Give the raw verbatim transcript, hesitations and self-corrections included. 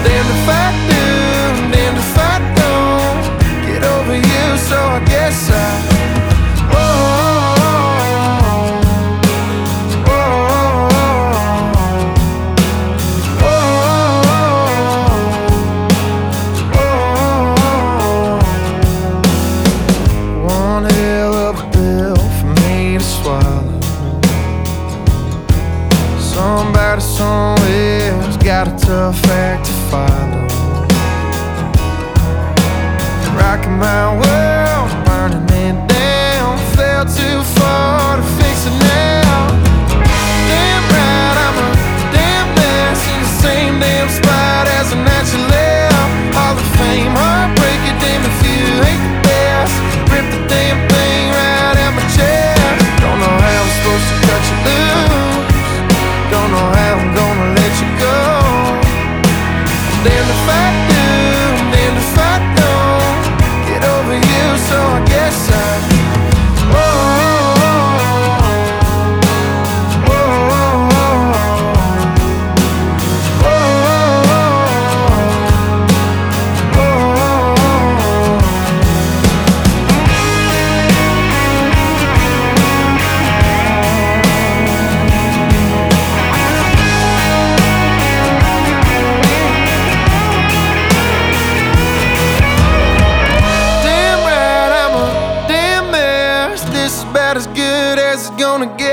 Damned if I do, damned if I don't get over you, so I guess I oh, oh, oh, oh, oh. One hell of a pill for me to swallow. Somebody somewhere's got a tough act to follow. Rocking my world, burning it down. Fell too far to fix it now. Damn right, I'm a damn mess in the same damn spot as the night you left. Hall of Fame, heartbreaker, damn if you ain't the best. Rip the damn thing right out my chest. Don't know how I'm supposed to cut you loose. Don't know how I'm gonna let you go. Damned if I do, damned if I don't get over you, so I guess I oh, oh, oh, as good as it's gonna get.